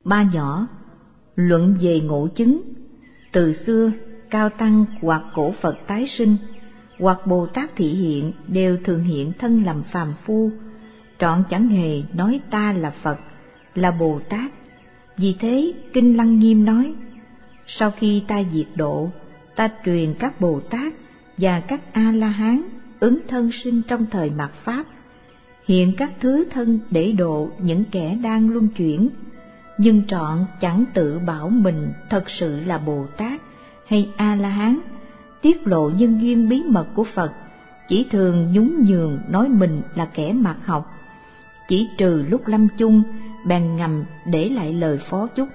Ba nhỏ, luận về ngộ chứng. Từ xưa, Cao Tăng hoặc Cổ Phật tái sinh, hoặc Bồ Tát thị hiện đều thường hiện thân làm phàm phu, trọn chẳng hề nói ta là Phật, là Bồ Tát. Vì thế, Kinh Lăng Nghiêm nói, sau khi ta diệt độ, ta truyền các Bồ Tát và các A-la-hán ứng thân sinh trong thời mạt Pháp, hiện các thứ thân để độ những kẻ đang luân chuyển, nhưng trọn chẳng tự bảo mình thật sự là Bồ Tát hay A-la-hán, tiết lộ nhân duyên bí mật của Phật, chỉ thường nhún nhường nói mình là kẻ mạt học, chỉ trừ lúc lâm chung bèn ngầm để lại lời phó chúc.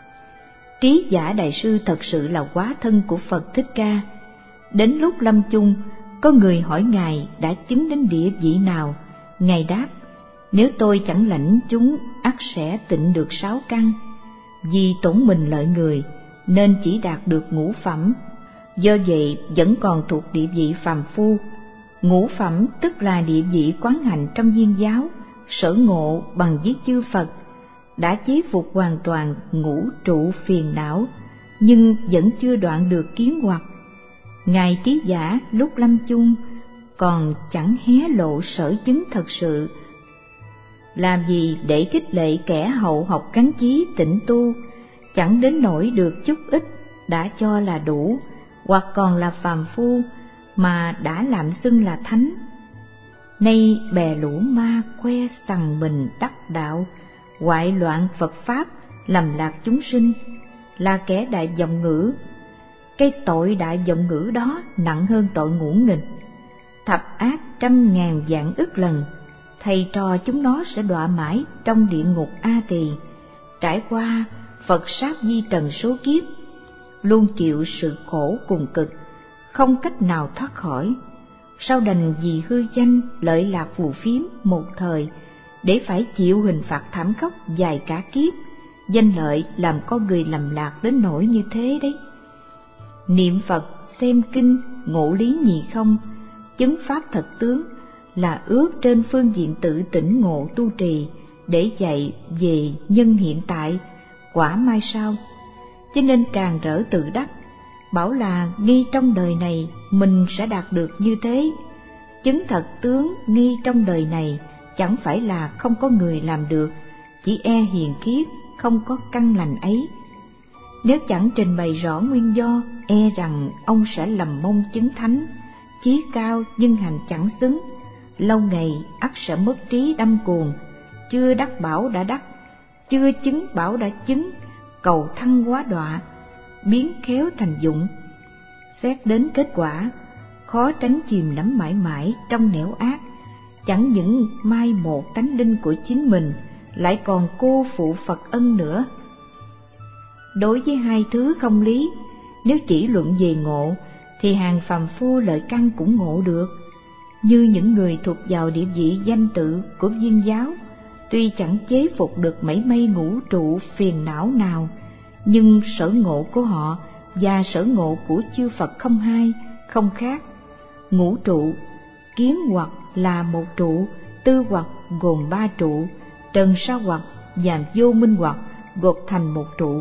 Trí Giả Đại Sư thật sự là hóa thân của Phật Thích Ca. Đến lúc lâm chung, có người hỏi Ngài đã chứng đến địa vị nào. Ngài đáp, nếu tôi chẳng lãnh chúng ắt sẽ tịnh được 6 căn. Vì tổn mình lợi người nên chỉ đạt được ngũ phẩm, do vậy vẫn còn thuộc địa vị phàm phu. Ngũ phẩm tức là địa vị quán hạnh trong viên giáo, sở ngộ bằng với chư Phật, đã chế phục hoàn toàn ngũ trụ phiền não, nhưng vẫn chưa đoạn được kiến hoặc. Ngài Trí Giả lúc lâm chung còn chẳng hé lộ sở chứng thật sự. Làm gì để khích lệ kẻ hậu học cánh chí tịnh tu, chẳng đến nỗi được chút ít đã cho là đủ, hoặc còn là phàm phu mà đã làm xưng là thánh. Nay bè lũ ma khoe rằng mình đắc đạo, hoại loạn Phật Pháp, lầm lạc chúng sinh, là kẻ đại vọng ngữ. Cái tội đại vọng ngữ đó nặng hơn tội ngũ nghịch, thập ác 100.000 vạn ức lần. Thầy trò chúng nó sẽ đọa mãi trong địa ngục A Tỳ, trải qua Phật sát di trần số kiếp, luôn chịu sự khổ cùng cực, không cách nào thoát khỏi. Sau đành vì hư danh lợi lạc phù phiếm một thời, để phải chịu hình phạt thảm khốc dài cả kiếp. Danh lợi làm con người lầm lạc đến nỗi như thế đấy. Niệm Phật, xem kinh, ngộ lý nhị không, chứng pháp thật tướng, là ước trên phương diện tự tỉnh ngộ tu trì, để dạy về nhân hiện tại, quả mai sau. Cho nên càng rỡ tự đắc, bảo là ngay trong đời này mình sẽ đạt được như thế. Chứng thật tướng ngay trong đời này chẳng phải là không có người làm được, chỉ e hiền kiếp không có căn lành ấy. Nếu chẳng trình bày rõ nguyên do, e rằng ông sẽ lầm mông chứng thánh, chí cao nhưng hành chẳng xứng, lâu ngày ắt sẽ mất trí đâm cuồng, chưa đắc bảo đã đắc, chưa chứng bảo đã chứng, cầu thăng hóa đọa, biến khéo thành dụng. Xét đến kết quả, khó tránh chìm đắm mãi mãi trong nẻo ác, chẳng những mai một tánh linh của chính mình, lại còn cô phụ Phật ân nữa. Đối với hai thứ không lý, nếu chỉ luận về ngộ, thì hàng phàm phu lợi căn cũng ngộ được. Như những người thuộc vào địa vị danh tự của viên giáo, tuy chẳng chế phục được mảy may ngũ trụ phiền não nào, nhưng sở ngộ của họ và sở ngộ của chư Phật không hai, không khác. Ngũ trụ, kiến hoặc là một trụ, tư hoặc gồm 3 trụ, trần sa hoặc và vô minh hoặc gộp thành một trụ.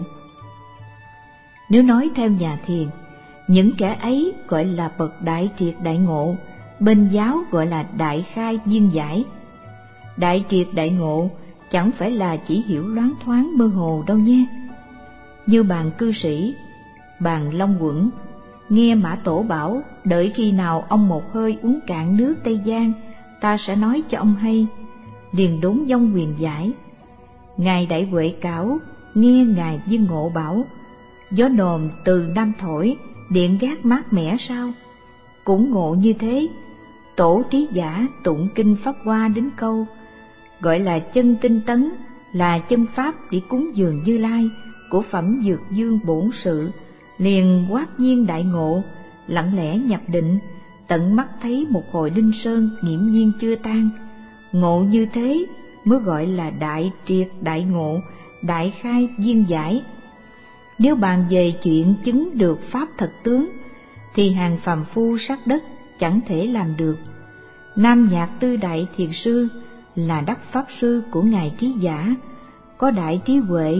Nếu nói theo nhà thiền, những kẻ ấy gọi là bậc đại triệt đại ngộ, bên giáo gọi là đại khai viên giải. Đại triệt đại ngộ chẳng phải là chỉ hiểu loáng thoáng mơ hồ đâu nhé. Như bàn cư sĩ, bàn Long Quẩn, nghe Mã Tổ bảo đợi khi nào ông một hơi uống cạn nước Tây Giang, ta sẽ nói cho ông hay, liền đốn vong huyền giải. Ngài Đại Huệ Cảo nghe Ngài Viên Ngộ bảo, gió nồm từ Nam thổi, điện gác mát mẻ sao? Cũng ngộ như thế, Tổ Trí Giả tụng kinh Pháp Hoa đến câu gọi là chân tinh tấn, là chân pháp để cúng dường Như Lai của phẩm Dược Dương bổn sự, liền quát nhiên đại ngộ, lặng lẽ nhập định, tận mắt thấy một hồi linh sơn nghiễm nhiên chưa tan. Ngộ như thế mới gọi là đại triệt đại ngộ, đại khai viên giải. Nếu bàn về chuyện chứng được pháp thật tướng, thì hàng phàm phu sát đất chẳng thể làm được. Nam Nhạc Tư Đại Thiền Sư là đắc pháp sư của Ngài Trí Giả, có đại trí huệ,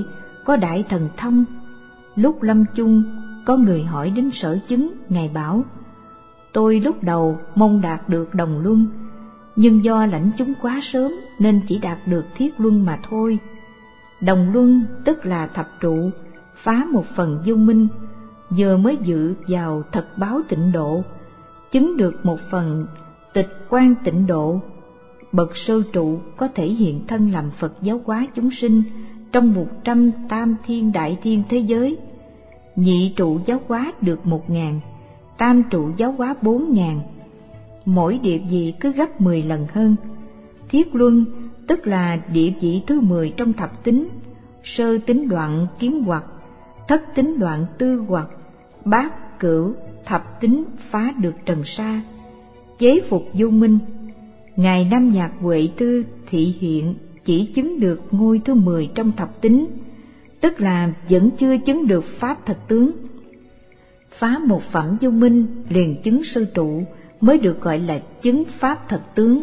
có đại thần thông. Lúc lâm chung, có người hỏi đến sở chứng, Ngài bảo: tôi lúc đầu mong đạt được đồng luân, nhưng do lãnh chúng quá sớm nên chỉ đạt được thiết luân mà thôi. Đồng luân tức là thập trụ, phá một phần vô minh, giờ mới dự vào thật báo tịnh độ, chứng được một phần tịch quan tịnh độ. Bậc sơ trụ có thể hiện thân làm Phật giáo hóa chúng sinh trong 100 tam thiên đại thiên thế giới. Nhị trụ giáo hóa được 1000, tam trụ giáo hóa 4000, mỗi địa vị cứ gấp 10 lần hơn. Thiết luân tức là địa vị thứ 10 trong thập tính: sơ tính đoạn kiến hoặc, thất tính đoạn tư hoặc, bát cửu thập tính phá được trần sa, chế phục vô minh. Ngài Nam Nhạc Huệ Tư thị hiện chỉ chứng được ngôi thứ 10 trong thập tính, tức là vẫn chưa chứng được pháp thật tướng. Phá một phẩm vô minh liền chứng sơ trụ mới được gọi là chứng pháp thật tướng.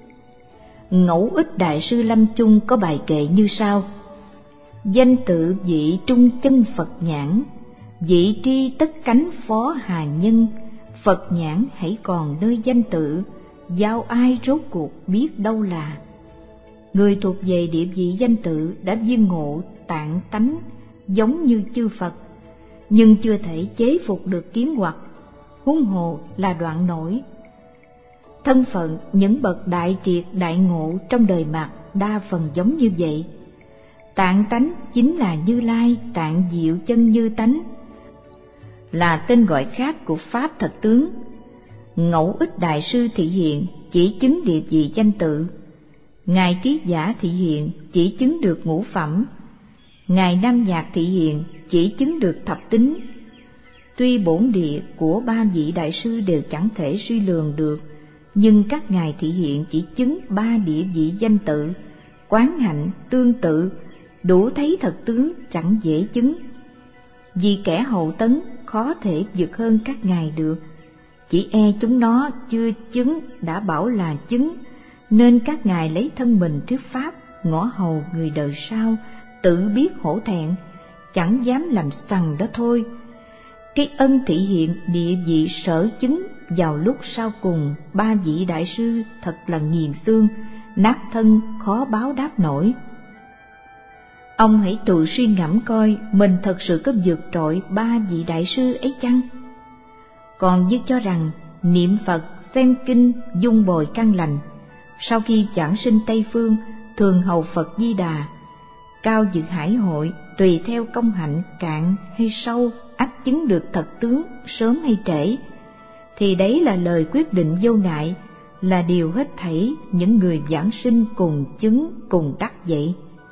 Ngẫu Ích Đại sư Lâm Chung có bài kệ như sau: danh tự vị trung chân Phật nhãn, vị tri tất cánh phó hà nhân. Phật nhãn hãy còn nơi danh tự, giao ai rốt cuộc biết đâu là. Người thuộc về địa vị danh tự đã viên ngộ tạng tánh giống như chư Phật, nhưng chưa thể chế phục được kiến hoặc, huống hồ là đoạn nổi. Thân phận những bậc đại triệt đại ngộ trong đời mạt đa phần giống như vậy. Tạng tánh chính là Như Lai, tạng diệu chân như tánh, là tên gọi khác của pháp thật tướng. Ngẫu Ích Đại sư thị hiện chỉ chứng địa vị danh tự, Ngài Trí Giả thị hiện chỉ chứng được ngũ phẩm, Ngài Nam Nhạc thị hiện chỉ chứng được thập tính. Tuy bổn địa của ba vị đại sư đều chẳng thể suy lường được, nhưng các ngài thị hiện chỉ chứng ba địa vị danh tự, quán hạnh tương tự, đủ thấy thật tướng chẳng dễ chứng. Vì kẻ hậu tấn khó thể vượt hơn các ngài được, chỉ e chúng nó chưa chứng đã bảo là chứng, nên các ngài lấy thân mình thuyết pháp, ngõ hầu người đời sau, tự biết hổ thẹn, chẳng dám làm sằng đó thôi. Cái ân thị hiện địa vị sở chứng vào lúc sau cùng ba vị đại sư thật là nghiền xương, nát thân khó báo đáp nổi. Ông hãy tự suy ngẫm coi mình thật sự có vượt trội ba vị đại sư ấy chăng? Còn như cho rằng niệm Phật, xem kinh, dung bồi căn lành, sau khi giảng sinh Tây Phương thường hầu Phật Di Đà, cao dự hải hội, tùy theo công hạnh cạn hay sâu, ắt chứng được thật tướng sớm hay trễ, thì đấy là lời quyết định vô ngại, là điều hết thảy những người giảng sinh cùng chứng cùng đắc vậy.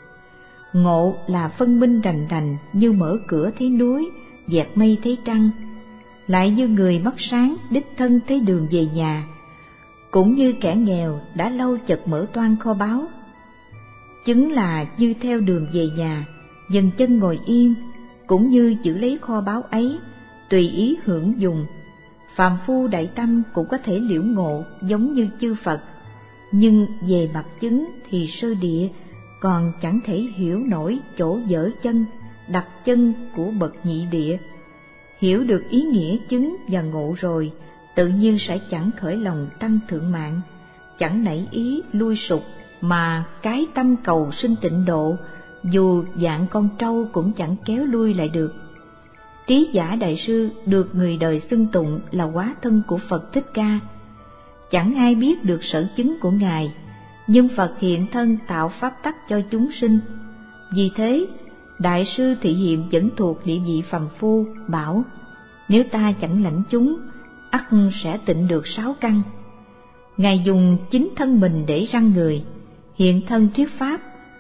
Ngộ là phân minh rành rành như mở cửa thấy núi, dẹt mây thấy trăng, lại như người mắt sáng đích thân thấy đường về nhà, cũng như kẻ nghèo đã lâu chợt mở toan kho báu. Chứng là như theo đường về nhà, dừng chân ngồi yên, cũng như giữ lấy kho báu ấy, tùy ý hưởng dùng. Phàm phu đại tâm cũng có thể liễu ngộ giống như chư Phật, nhưng về mặt chứng thì sơ địa, còn chẳng thể hiểu nổi chỗ dở chân, đặt chân của bậc nhị địa. Hiểu được ý nghĩa chứng và ngộ rồi, tự nhiên sẽ chẳng khởi lòng tăng thượng mạng, chẳng nảy ý lui sụp, mà cái tâm cầu sinh tịnh độ, dù dạng con trâu cũng chẳng kéo lui lại được. Trí Giả Đại sư được người đời xưng tụng là hóa thân của Phật Thích Ca. Chẳng ai biết được sở chứng của Ngài, nhưng Phật hiện thân tạo pháp tắc cho chúng sinh. Vì thế, Đại sư thị hiện vẫn thuộc địa vị phàm phu, bảo: nếu ta chẳng lãnh chúng, ắt sẽ tịnh được 6 căn. Ngài dùng chính thân mình để răn người, hiện thân thuyết pháp.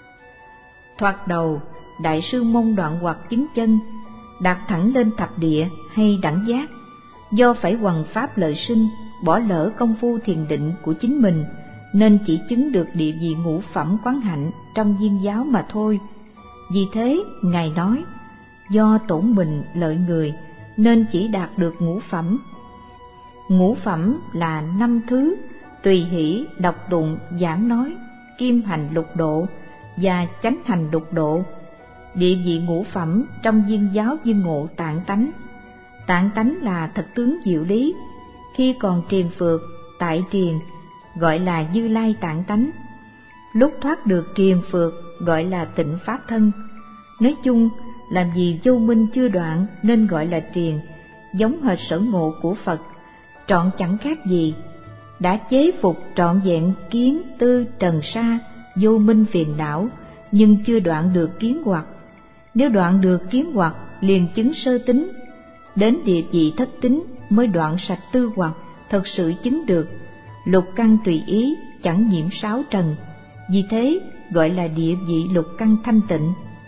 Thoạt đầu, Đại sư mong đoạn hoặc chứng chân, đạt thẳng lên thập địa hay đẳng giác, do phải hoằng pháp lợi sinh, bỏ lỡ công phu thiền định của chính mình, nên chỉ chứng được địa vị ngũ phẩm quán hạnh trong viên giáo mà thôi. Vì thế, Ngài nói, do tổn mình lợi người, nên chỉ đạt được ngũ phẩm. Ngũ phẩm là 5 thứ: tùy hỷ, đọc tụng, giảng nói, kim hành lục độ và chánh hành lục độ. Địa vị ngũ phẩm trong Viên giáo Viên Ngộ Tạng Tánh. Tạng Tánh là thật tướng diệu lý, khi còn triền phược tại triền gọi là Như Lai Tạng Tánh, lúc thoát được triền phược gọi là Tịnh Pháp Thân. Nói chung, làm vì vô minh chưa đoạn nên gọi là triền, giống hệt sở ngộ của Phật, trọn chẳng khác gì. Đã chế phục trọn vẹn kiến tư trần sa vô minh phiền não, nhưng chưa đoạn được kiến hoặc. Nếu đoạn được kiến hoặc liền chứng sơ tính, đến địa vị thất tính mới đoạn sạch tư hoặc, thật sự chứng được lục căn tùy ý, chẳng nhiễm sáu trần. Vì thế gọi là địa vị lục căn thanh tịnh.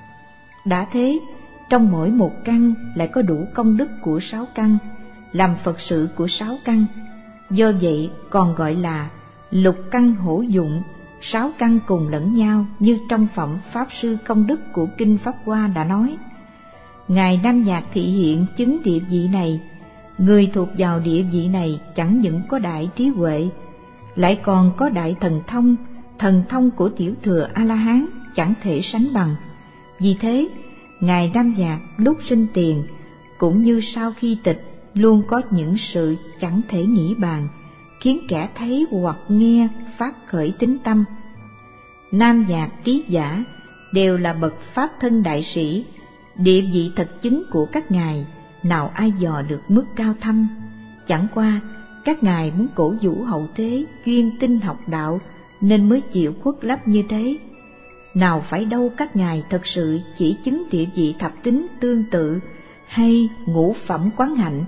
Đã thế, trong mỗi một căn lại có đủ công đức của sáu căn, làm Phật sự của sáu căn. Do vậy còn gọi là lục căn hữu dụng, sáu căn cùng lẫn nhau, như trong phẩm Pháp Sư Công Đức của Kinh Pháp Hoa đã nói. Ngài Nam Nhạc thị hiện chứng địa vị này. Người thuộc vào địa vị này chẳng những có đại trí huệ, lại còn có đại thần thông của tiểu thừa A-la-hán chẳng thể sánh bằng. Vì thế, Ngài Nam Nhạc lúc sinh tiền cũng như sau khi tịch luôn có những sự chẳng thể nghĩ bàn, khiến kẻ thấy hoặc nghe phát khởi tín tâm. Nam Nhạc Trí Giả đều là bậc pháp thân đại sĩ, địa vị thật chứng của các ngài nào ai dò được mức cao thâm. Chẳng qua các ngài muốn cổ vũ hậu thế chuyên tinh học đạo nên mới chịu khuất lấp như thế. Nào phải đâu các ngài thật sự chỉ chứng địa vị thập tính tương tự hay ngũ phẩm quán hạnh.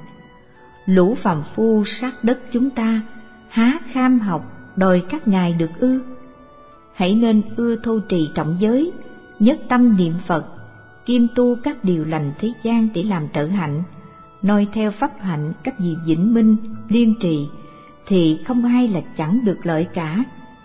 Lũ phàm phu sát đất chúng ta há kham học đòi các ngài được ư? Hãy nên ưa thô trì trọng giới, nhất tâm niệm Phật, kiêm tu các điều lành thế gian để làm trợ hạnh, noi theo pháp hạnh các vị vĩnh minh liên trì, thì không ai là chẳng được lợi cả.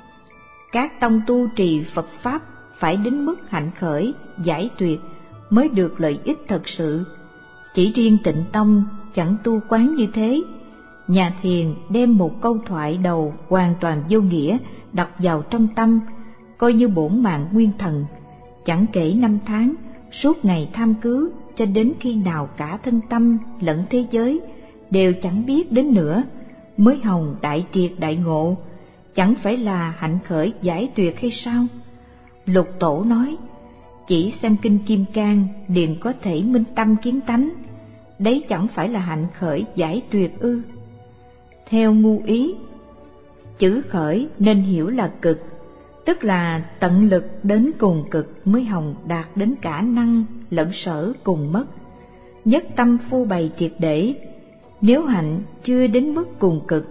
Các tông tu trì Phật pháp phải đến mức hạnh khởi giải tuyệt mới được lợi ích thật sự. Chỉ riêng Tịnh Tông chẳng tu quán như thế. Nhà thiền đem một câu thoại đầu hoàn toàn vô nghĩa đặt vào trong tâm, coi như bổn mạng nguyên thần, chẳng kể năm tháng, suốt ngày tham cứu, cho đến khi nào cả thân tâm lẫn thế giới đều chẳng biết đến nữa, mới hồng đại triệt đại ngộ. Chẳng phải là hạnh khởi giải tuyệt hay sao? Lục Tổ nói, chỉ xem kinh Kim Cang liền có thể minh tâm kiến tánh, đấy chẳng phải là hạnh khởi giải tuyệt ư? Theo ngu ý, chữ khởi nên hiểu là cực, tức là tận lực đến cùng cực mới hồng đạt đến cả năng lẫn sở cùng mất. Nhất tâm phu bày triệt để, nếu hạnh chưa đến mức cùng cực,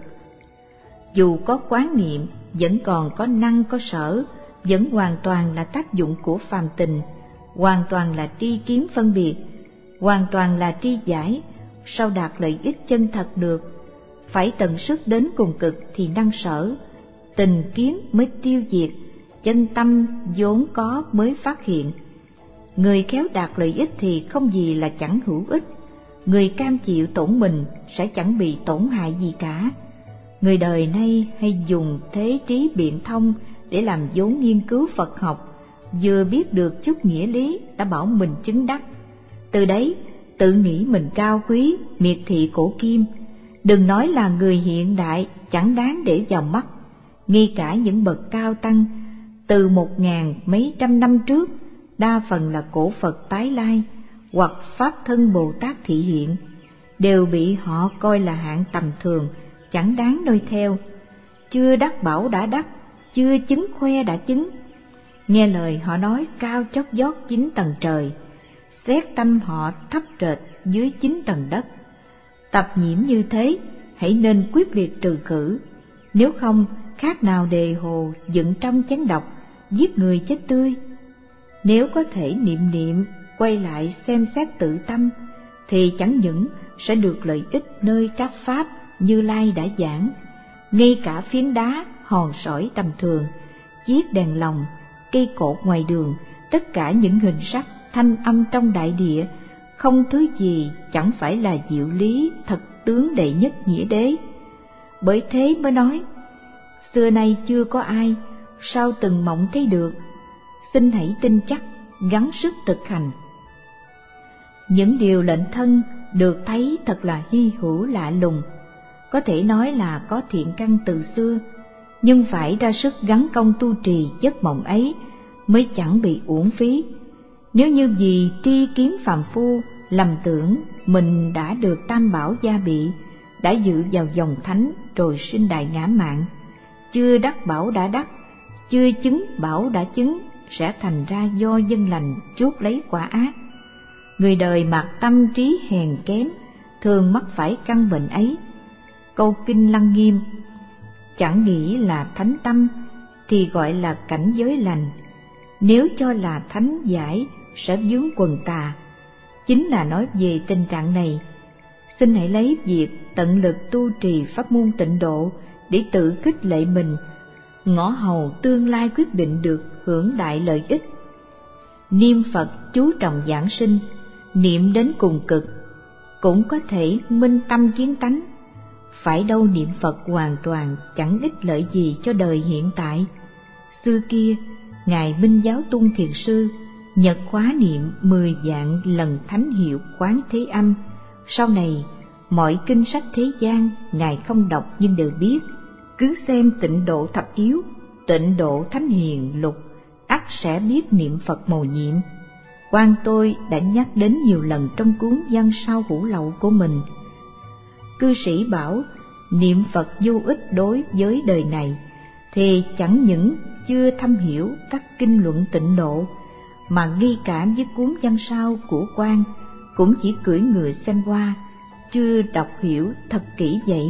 dù có quán niệm vẫn còn có năng có sở, vẫn hoàn toàn là tác dụng của phàm tình, hoàn toàn là tri kiến phân biệt, hoàn toàn là tri giải, sao đạt lợi ích chân thật được? Phải tận sức đến cùng cực thì năng sở, tình kiến mới tiêu diệt, chân tâm vốn có mới phát hiện. Người khéo đạt lợi ích thì không gì là chẳng hữu ích, người cam chịu tổn mình sẽ chẳng bị tổn hại gì cả. Người đời nay hay dùng thế trí biện thông để làm vốn nghiên cứu Phật học, vừa biết được chút nghĩa lý đã bảo mình chứng đắc. Từ đấy tự nghĩ mình cao quý, miệt thị cổ kim. Đừng nói là người hiện đại chẳng đáng để vào mắt, ngay cả những bậc cao tăng từ 1000 mấy trăm năm trước, đa phần là cổ Phật tái lai hoặc Pháp thân Bồ Tát thị hiện, đều bị họ coi là hạng tầm thường, chẳng đáng noi theo. Chưa đắc bảo đã đắc, chưa chứng khoe đã chứng. Nghe lời họ nói cao chót vót 9 tầng trời, xét tâm họ thấp trệt dưới 9 tầng đất. Tập nhiễm như thế, hãy nên quyết liệt trừ khử, nếu không khác nào đề hồ dựng trong chén độc, giết người chết tươi. Nếu có thể niệm quay lại xem xét tự tâm, thì chẳng những sẽ được lợi ích nơi các pháp Như Lai đã giảng, ngay cả phiến đá hòn sỏi tầm thường, chiếc đèn lồng, cây cột ngoài đường, tất cả những hình sắc thanh âm trong đại địa, không thứ gì chẳng phải là diệu lý thật tướng đệ nhất nghĩa đế. Bởi thế mới nói, xưa nay chưa có ai sao từng mộng thấy được. Xin hãy tin chắc, gắng sức thực hành. Những điều lệnh thân được thấy thật là hy hữu lạ lùng, có thể nói là có thiện căn từ xưa, nhưng phải ra sức gắng công tu trì giấc mộng ấy mới chẳng bị uổng phí. Nếu như vì tri kiến phàm phu lầm tưởng mình đã được tam bảo gia bị, đã dự vào dòng thánh rồi sinh đại ngã mạn, chưa đắc bảo đã đắc, chưa chứng bảo đã chứng, sẽ thành ra do dân lành chuốc lấy quả ác. Người đời mặc tâm trí hèn kém thường mắc phải căn bệnh ấy. Câu kinh Lăng Nghiêm: chẳng nghĩ là thánh tâm thì gọi là cảnh giới lành, nếu cho là thánh giải sẽ vướng quần tà, chính là nói về tình trạng này. Xin hãy lấy việc tận lực tu trì pháp môn tịnh độ để tự khích lệ mình, ngõ hầu tương lai quyết định được hưởng đại lợi ích. Niệm Phật chú trọng giảng sinh, niệm đến cùng cực cũng có thể minh tâm kiến tánh. Phải đâu niệm Phật hoàn toàn chẳng ích lợi gì cho đời hiện tại. Xưa kia, Ngài Minh Giáo Tung Thiền Sư nhật khóa niệm 10 vạn lần thánh hiệu Quán Thế Âm. Sau này, mọi kinh sách thế gian Ngài không đọc nhưng đều biết. Cứ xem Tịnh Độ Thập Yếu, Tịnh Độ Thánh Hiền Lục, ắt sẽ biết niệm Phật mầu nhiệm. Quan tôi đã nhắc đến nhiều lần trong cuốn Văn Sao Hữu Lậu của mình. Cư sĩ bảo niệm Phật vô ích đối với đời này, thì chẳng những chưa thâm hiểu các kinh luận tịnh độ, mà nghi cảm với cuốn Văn Sao của Quan cũng chỉ cưỡi ngựa xem qua, chưa đọc hiểu thật kỹ vậy.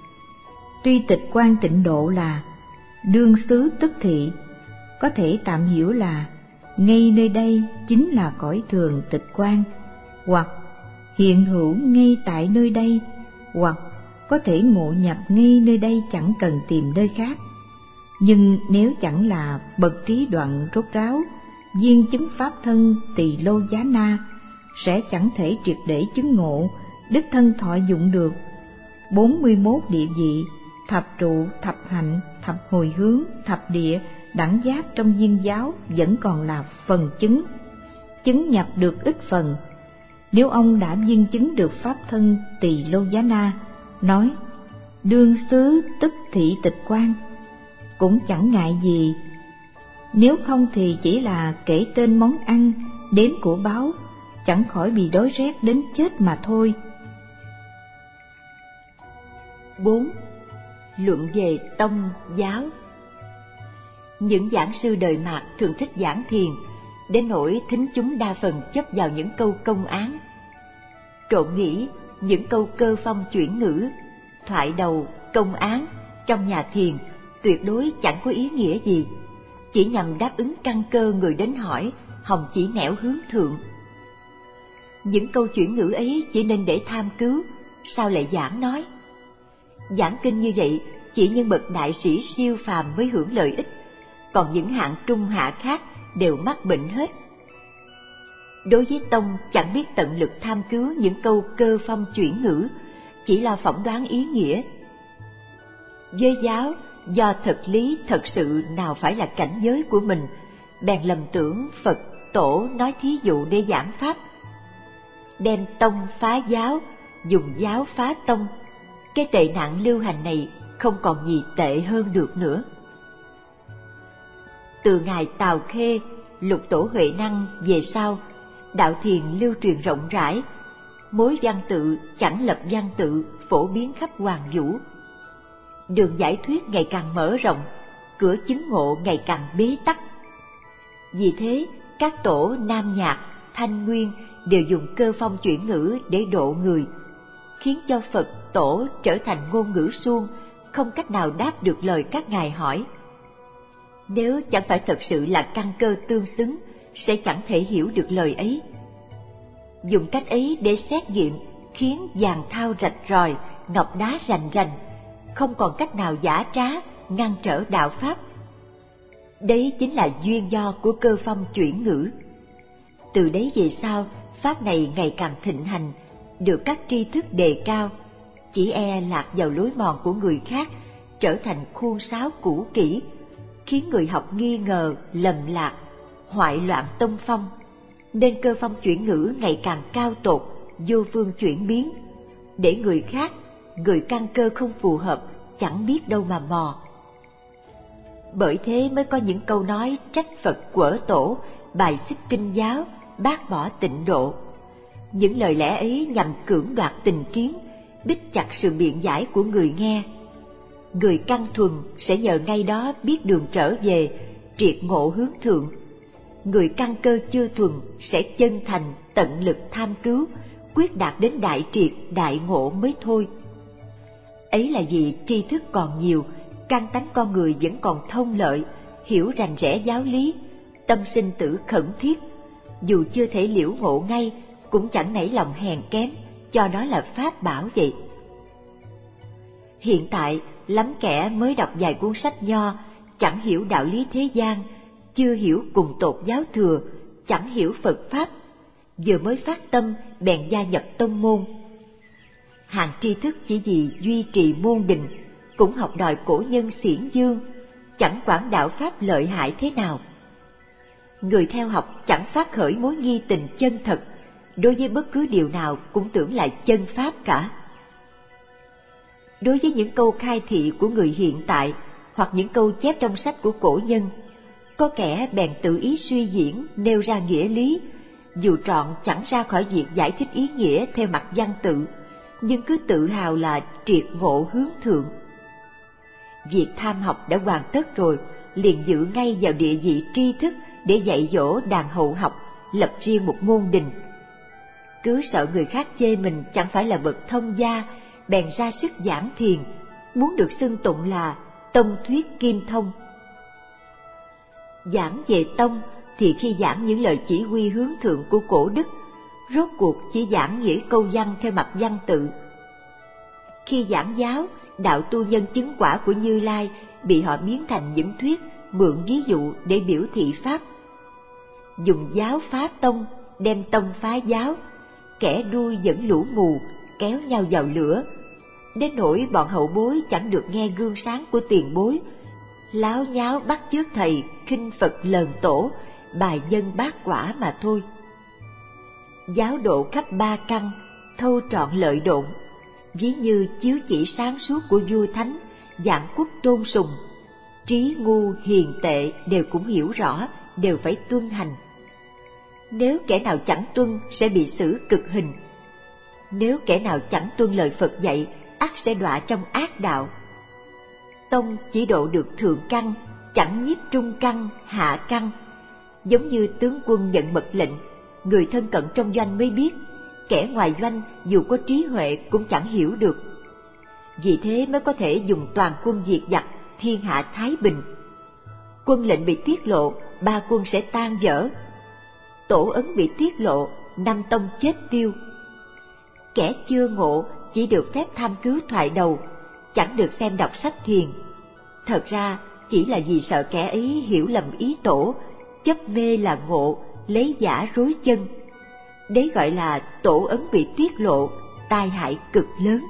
Tuy tịch quan tịnh độ là đương xứ tức thị, có thể tạm hiểu là ngay nơi đây chính là cõi thường tịch quan, hoặc hiện hữu ngay tại nơi đây, hoặc có thể ngộ nhập ngay nơi đây chẳng cần tìm nơi khác. Nhưng nếu chẳng là bậc trí đoạn rốt ráo, viên chứng pháp thân tỳ lô giá na, sẽ chẳng thể triệt để chứng ngộ, đích thân thọ dụng được 41 địa vị, thập trụ, thập hạnh, thập hồi hướng, thập địa, đẳng giác trong viên giáo vẫn còn là phần chứng, chứng nhập được ít phần. Nếu ông đã viên chứng được pháp thân tỳ lô giá na, nói đương xứ tức thị tịch quan, cũng chẳng ngại gì. Nếu không thì chỉ là kể tên món ăn, đếm của báo, chẳng khỏi bị đói rét đến chết mà thôi. 4. Luận về tông giáo. Những giảng sư đời Mạt thường thích giảng thiền, đến nỗi thính chúng đa phần chấp vào những câu công án. Trộm nghĩ những câu cơ phong chuyển ngữ, thoại đầu, công án trong nhà thiền tuyệt đối chẳng có ý nghĩa gì, chỉ nhằm đáp ứng căn cơ người đến hỏi, hòng chỉ nẻo hướng thượng. Những câu chuyển ngữ ấy chỉ nên để tham cứu, sao lại giảng nói? Giảng kinh như vậy chỉ những bậc đại sĩ siêu phàm mới hưởng lợi ích, còn những hạng trung hạ khác đều mắc bệnh hết. Đối với tông chẳng biết tận lực tham cứu những câu cơ phong chuyển ngữ, chỉ lo phỏng đoán ý nghĩa. Với giáo, do thật lý thật sự nào phải là cảnh giới của mình, bèn lầm tưởng Phật tổ nói thí dụ để giảng pháp. Đem tông phá giáo, dùng giáo phá tông, cái tệ nạn lưu hành này không còn gì tệ hơn được nữa. Từ ngài Tào Khê, Lục Tổ Huệ Năng về sau, đạo thiền lưu truyền rộng rãi, mối văn tự chẳng lập văn tự phổ biến khắp hoàng vũ. Đường giải thuyết ngày càng mở rộng, cửa chứng ngộ ngày càng bế tắc. Vì thế, các tổ Nam Nhạc, Thanh Nguyên đều dùng cơ phong chuyển ngữ để độ người, khiến cho Phật tổ trở thành ngôn ngữ suông, không cách nào đáp được lời các ngài hỏi. Nếu chẳng phải thật sự là căn cơ tương xứng, sẽ chẳng thể hiểu được lời ấy. Dùng cách ấy để xét nghiệm, khiến vàng thau rạch ròi, ngọc đá rành rành, không còn cách nào giả trá, ngăn trở đạo pháp. Đấy chính là duyên do của cơ phong chuyển ngữ. Từ đấy về sau, pháp này ngày càng thịnh hành, được các tri thức đề cao, chỉ e lạc vào lối mòn của người khác, trở thành khuôn sáo cũ kỹ, khiến người học nghi ngờ, lầm lạc, hoại loạn tông phong. nên cơ phong chuyển ngữ ngày càng cao tột, vô phương chuyển biến, để người khác, người căn cơ không phù hợp, chẳng biết đâu mà mò. Bởi thế mới có những câu nói trách Phật quở tổ, bài xích kinh giáo, bác bỏ tịnh độ. Những lời lẽ ấy nhằm cưỡng đoạt tình kiến, bít chặt sự biện giải của người nghe. Người căn thuần sẽ nhờ ngay đó biết đường trở về, triệt ngộ hướng thượng. Người căn cơ chưa thuần sẽ chân thành tận lực tham cứu, quyết đạt đến đại triệt đại ngộ mới thôi. Ấy là vì tri thức còn nhiều, căn tánh con người vẫn còn thông lợi, hiểu rành rẽ giáo lý, tâm sinh tử khẩn thiết. Dù chưa thể liễu ngộ ngay, cũng chẳng nảy lòng hèn kém, cho đó là pháp bảo vậy. Hiện tại, lắm kẻ mới đọc vài cuốn sách nho, chẳng hiểu đạo lý thế gian, chưa hiểu cùng tột giáo thừa, chẳng hiểu Phật Pháp, vừa mới phát tâm bèn gia nhập tông môn. Hàng tri thức chỉ vì duy trì môn đình, cũng học đòi cổ nhân xiển dương, chẳng quản đạo Pháp lợi hại thế nào. Người theo học chẳng phát khởi mối nghi tình chân thật, đối với bất cứ điều nào cũng tưởng là chân Pháp cả. Đối với những câu khai thị của người hiện tại, hoặc những câu chép trong sách của cổ nhân, có kẻ bèn tự ý suy diễn nêu ra nghĩa lý, dù trọn chẳng ra khỏi việc giải thích ý nghĩa theo mặt văn tự, nhưng cứ tự hào là triệt ngộ hướng thượng. Việc tham học đã hoàn tất rồi, liền dự ngay vào địa vị tri thức để dạy dỗ đàn hậu học, lập riêng một môn đình. Cứ sợ người khác chê mình chẳng phải là bậc thông gia, bèn ra sức giảng thiền, muốn được xưng tụng là tông thuyết kim thông. Giảng về tông thì khi giảng những lời chỉ huy hướng thượng của cổ đức, rốt cuộc chỉ giảng nghĩa câu văn theo mặt văn tự. Khi giảng giáo, đạo tu nhân chứng quả của Như Lai bị họ biến thành những thuyết mượn ví dụ để biểu thị pháp. Dùng giáo phá tông, đem tông phá giáo, kẻ đuôi dẫn lũ mù, kéo nhau vào lửa. Đến nỗi bọn hậu bối chẳng được nghe gương sáng của tiền bối, láo nháo bắt chước thầy, khinh Phật lờn tổ, bài dân bát quả mà thôi. Giáo độ khắp ba căn, thâu trọn lợi độn, ví như chiếu chỉ sáng suốt của vua thánh, dạng quốc tôn sùng. Trí ngu hiền tệ đều cũng hiểu rõ, đều phải tuân hành. Nếu kẻ nào chẳng tuân sẽ bị xử cực hình. Nếu kẻ nào chẳng tuân lời Phật dạy, ắt sẽ đọa trong ác đạo. Tông chỉ độ được thượng căn, chẳng nhiếp trung căn, hạ căn. Giống như tướng quân nhận mật lệnh, người thân cận trong doanh mới biết, kẻ ngoài doanh dù có trí huệ cũng chẳng hiểu được. Vì thế mới có thể dùng toàn quân diệt giặc, thiên hạ thái bình. Quân lệnh bị tiết lộ, ba quân sẽ tan vỡ. Tổ ấn bị tiết lộ, năm tông chết tiêu. Kẻ chưa ngộ chỉ được phép tham cứu thoại đầu, chẳng được xem đọc sách thiền. Thật ra chỉ là vì sợ kẻ ấy hiểu lầm ý tổ, chấp mê là ngộ, lấy giả rối chân. Đấy gọi là tổ ấn bị tiết lộ, tai hại cực lớn.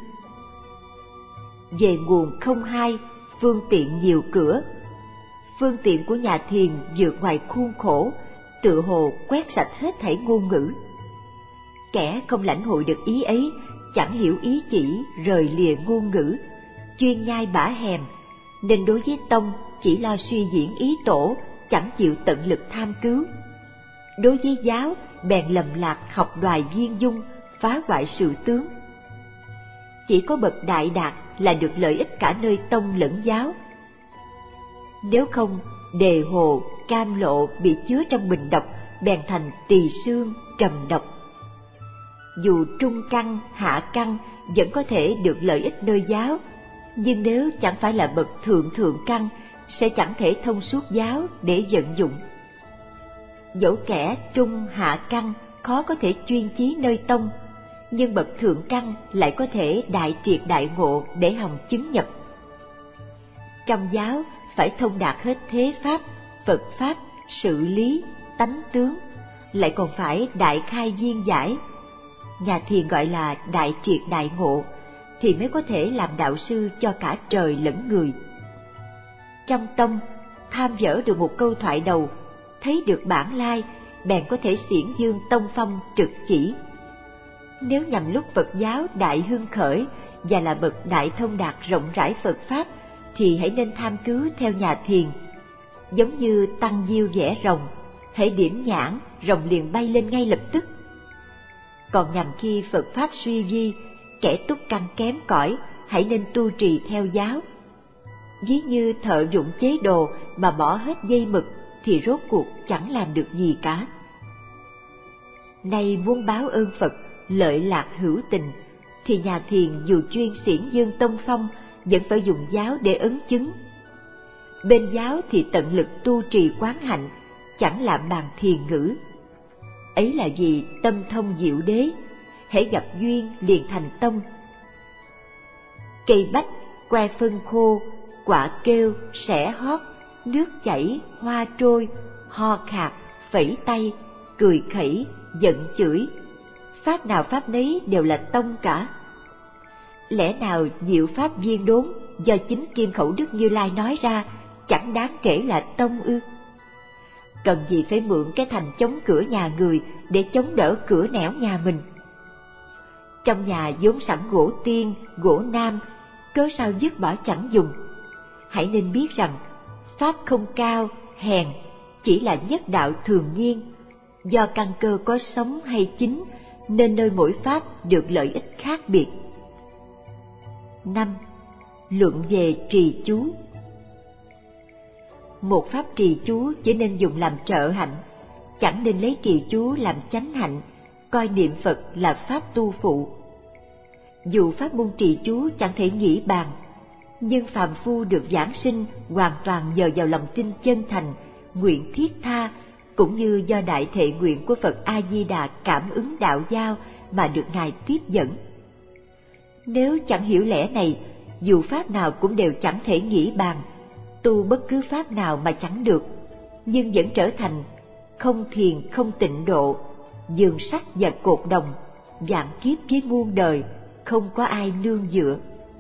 Về nguồn không hai, phương tiện nhiều cửa. Phương tiện của nhà thiền vượt ngoài khuôn khổ, tựa hồ quét sạch hết thảy ngôn ngữ. Kẻ không lãnh hội được ý ấy, chẳng hiểu ý chỉ, rời lìa ngôn ngữ, chuyên nhai bả hèm, nên đối với tông chỉ lo suy diễn ý tổ, chẳng chịu tận lực tham cứu. Đối với giáo bèn lầm lạc học đoài viên dung, phá hoại sự tướng. Chỉ có bậc đại đạt là được lợi ích cả nơi tông lẫn giáo. Nếu không, đề hồ, cam lộ bị chứa trong bình độc, bèn thành tỳ xương, trầm độc. Dù trung căn, hạ căn vẫn có thể được lợi ích nơi giáo, nhưng nếu chẳng phải là bậc thượng căn, sẽ chẳng thể thông suốt giáo để vận dụng. Dẫu kẻ trung hạ căn khó có thể chuyên chí nơi tông, nhưng bậc thượng căn lại có thể đại triệt đại ngộ để hòng chứng nhập. Trong giáo phải thông đạt hết thế pháp, Phật pháp, sự lý, tánh tướng, lại còn phải đại khai viên giải. Nhà thiền gọi là đại triệt đại ngộ, thì mới có thể làm đạo sư cho cả trời lẫn người. Trong tông, tham dỡ được một câu thoại đầu, thấy được bản lai, bèn có thể xiển dương tông phong trực chỉ. Nếu nhằm lúc Phật giáo đại hưng khởi và là bậc đại thông đạt rộng rãi Phật Pháp, thì hãy nên tham cứu theo nhà thiền. Giống như tăng diêu vẽ rồng, hễ điểm nhãn, rồng liền bay lên ngay lập tức. Còn nhằm khi Phật Pháp suy vi, kẻ túc căn kém cỏi, hãy nên tu trì theo giáo. Ví như thợ dụng chế đồ mà bỏ hết dây mực, thì rốt cuộc chẳng làm được gì cả. Nay muốn báo ơn Phật, lợi lạc hữu tình, thì nhà thiền dù chuyên xiển dương tông phong, vẫn phải dùng giáo để ấn chứng. Bên giáo thì tận lực tu trì quán hạnh, chẳng làm bàn thiền ngữ. Ấy là vì tâm thông diệu đế, hễ gặp duyên liền thành tông. Cây bách, que phân khô, quả kêu, sẻ hót, nước chảy, hoa trôi, ho khạc, phẩy tay, cười khẩy, giận chửi. Pháp nào pháp nấy đều là tông cả. Lẽ nào diệu pháp viên đốn do chính Kim Khẩu Đức Như Lai nói ra chẳng đáng kể là tông ư? Cần gì phải mượn cái thành chống cửa nhà người để chống đỡ cửa nẻo nhà mình? Trong nhà vốn sẵn gỗ tiên, gỗ nam, cớ sao dứt bỏ chẳng dùng? Hãy nên biết rằng pháp không cao, hèn, chỉ là nhất đạo thường nhiên. Do căn cơ có sống hay chính, nên nơi mỗi pháp được lợi ích khác biệt. 5. Luận về trì chú. Một pháp trì chú chỉ nên dùng làm trợ hạnh, chẳng nên lấy trì chú làm chánh hạnh, coi niệm Phật là pháp tu phụ. Dù pháp môn trì chú chẳng thể nghĩ bàn, nhưng phàm phu được giảng sinh hoàn toàn nhờ vào lòng tin chân thành, nguyện thiết tha, cũng như do đại thệ nguyện của Phật A Di Đà cảm ứng đạo giao mà được Ngài tiếp dẫn. Nếu chẳng hiểu lẽ này, dù pháp nào cũng đều chẳng thể nghĩ bàn, tu bất cứ pháp nào mà chẳng được, nhưng vẫn trở thành không thiền không tịnh độ, giường sắt và cột đồng, vạn kiếp với muôn đời, không có ai nương dựa.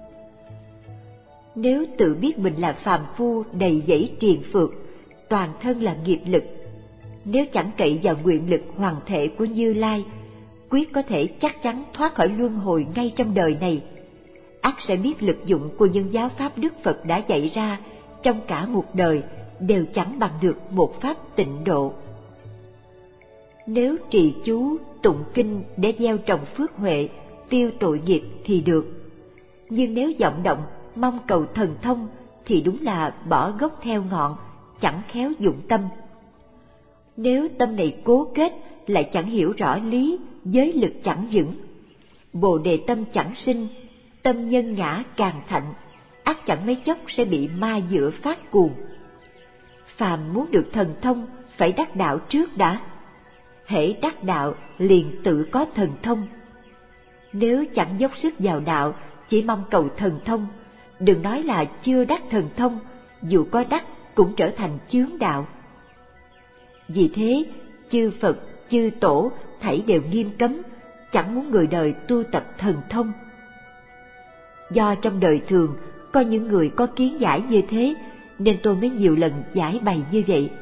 Nếu tự biết mình là phàm phu đầy dẫy triền phược, toàn thân là nghiệp lực, nếu chẳng cậy vào nguyện lực hoàn thể của Như Lai, quyết có thể chắc chắn thoát khỏi luân hồi ngay trong đời này, ắt sẽ biết lực dụng của những giáo pháp Đức Phật đã dạy ra trong cả một đời đều chẳng bằng được một pháp tịnh độ. Nếu trì chú, tụng kinh để gieo trồng phước huệ, tiêu tội nghiệp thì được, nhưng nếu vọng động mong cầu thần thông thì đúng là bỏ gốc theo ngọn, chẳng khéo dụng tâm. Nếu tâm này cố kết lại chẳng hiểu rõ lý, giới lực chẳng vững, bồ đề tâm chẳng sinh, tâm nhân ngã càng thạnh, ắt chẳng mấy chốc sẽ bị ma dựa phát cuồng. Phàm muốn được thần thông phải đắc đạo trước đã, hễ đắc đạo liền tự có thần thông. Nếu chẳng dốc sức vào đạo, chỉ mong cầu thần thông, đừng nói là chưa đắc thần thông, dù có đắc cũng trở thành chướng đạo. Vì thế, chư Phật, chư Tổ thảy đều nghiêm cấm, chẳng muốn người đời tu tập thần thông. Do trong đời thường có những người có kiến giải như thế, nên tôi mới nhiều lần giải bày như vậy.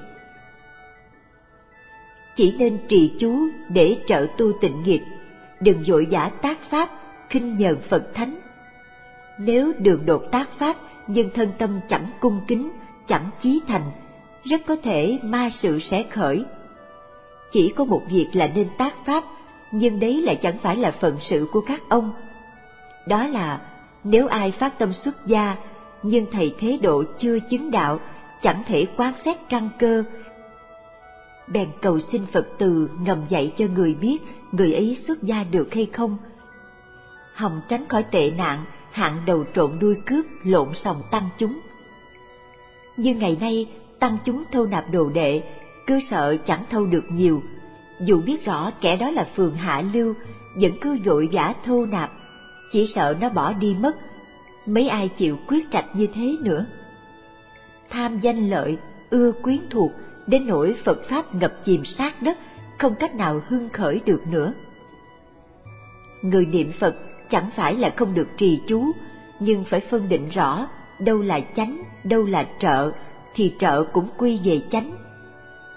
Chỉ nên trì chú để trợ tu tịnh nghiệp, đừng vội vã tác pháp, khinh nhờn Phật Thánh. Nếu đường đột tác pháp nhưng thân tâm chẳng cung kính, chẳng chí thành, rất có thể ma sự sẽ khởi. Chỉ có một việc là nên tác pháp, nhưng đấy lại chẳng phải là phận sự của các ông. Đó là nếu ai phát tâm xuất gia, nhưng thầy thế độ chưa chứng đạo, chẳng thể quán xét căn cơ, bèn cầu xin Phật từ ngầm dạy cho người biết người ấy xuất gia được hay không, hòng tránh khỏi tệ nạn hạng đầu trộn đuôi cướp lộn xòng tăng chúng. Như ngày nay tăng chúng thâu nạp đồ đệ, cứ sợ chẳng thâu được nhiều, dù biết rõ kẻ đó là phường hạ lưu, vẫn cứ vội vã thâu nạp, chỉ sợ nó bỏ đi mất, mấy ai chịu quyết trạch như thế nữa. Tham danh lợi, ưa quyến thuộc, đến nỗi Phật Pháp ngập chìm sát đất, không cách nào hưng khởi được nữa. Người niệm Phật chẳng phải là không được trì chú, nhưng phải phân định rõ đâu là chánh, đâu là trợ, thì trợ cũng quy về chánh.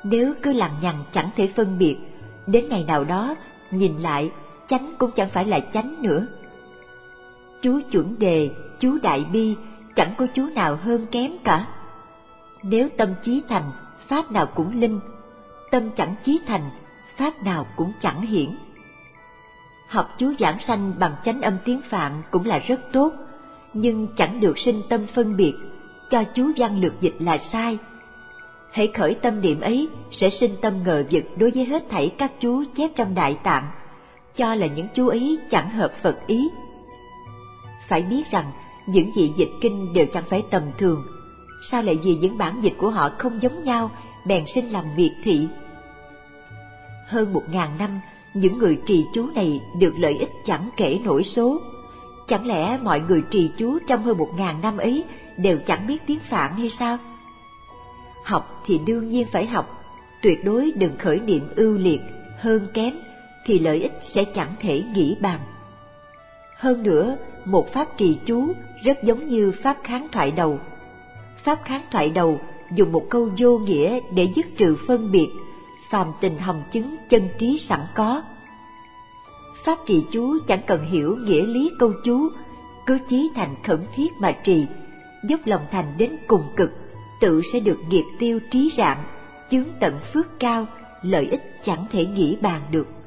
Nếu cứ lằng nhằng chẳng thể phân biệt, đến ngày nào đó nhìn lại chánh cũng chẳng phải là chánh nữa. Chú chuẩn đề, chú đại bi, chẳng có chú nào hơn kém cả. Nếu tâm chí thành, pháp nào cũng linh; tâm chẳng chí thành, pháp nào cũng chẳng hiển. Học chú giảng sanh bằng chánh âm tiếng Phạn cũng là rất tốt, nhưng chẳng được sinh tâm phân biệt, cho chú văn lược dịch là sai. Hễ khởi tâm niệm ấy sẽ sinh tâm ngờ vực đối với hết thảy các chú chép trong Đại Tạng, cho là những chú ấy chẳng hợp Phật ý. Phải biết rằng những vị dịch kinh đều chẳng phải tầm thường, sao lại vì những bản dịch của họ không giống nhau bèn sinh làm miệt thị. Hơn 1000 năm, những người trì chú này được lợi ích chẳng kể nổi số. Chẳng lẽ mọi người trì chú trong hơn 1000 năm ấy đều chẳng biết tiếng Phạn hay sao? Học thì đương nhiên phải học, tuyệt đối đừng khởi niệm ưu liệt, hơn kém, thì lợi ích sẽ chẳng thể nghĩ bàn. Hơn nữa, một pháp trì chú rất giống như pháp kháng thoại đầu. Pháp kháng thoại đầu dùng một câu vô nghĩa để dứt trừ phân biệt, phàm tình hồng chứng chân trí sẵn có. Pháp trì chú chẳng cần hiểu nghĩa lý câu chú, cứ chí thành khẩn thiết mà trì, dốc lòng thành đến cùng cực, tự sẽ được nghiệp tiêu trí rạng, chướng tận phước cao, lợi ích chẳng thể nghĩ bàn được.